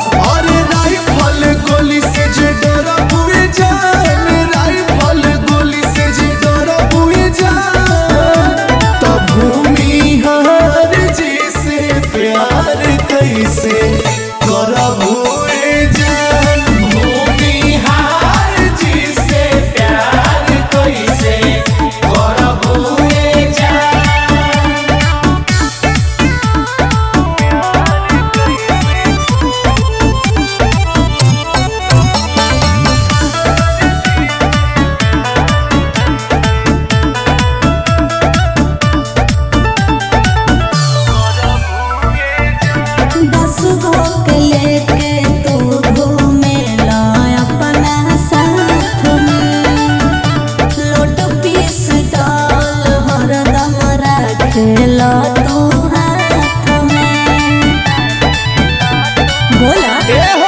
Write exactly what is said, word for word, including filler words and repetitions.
अरे राइफल गोली से जे डरा बुए जान, राइफल गोली से जे डरा बुए जान, तब भूमि हार जी से प्यार कैसे करबुए जान, भूमि हार जी से प्यार कैसे करबुए जान। दस गो के लेके तू घूमेला अपना साथ में, लोट पीस डाल हरदम रखेला तू हाथ में। बोला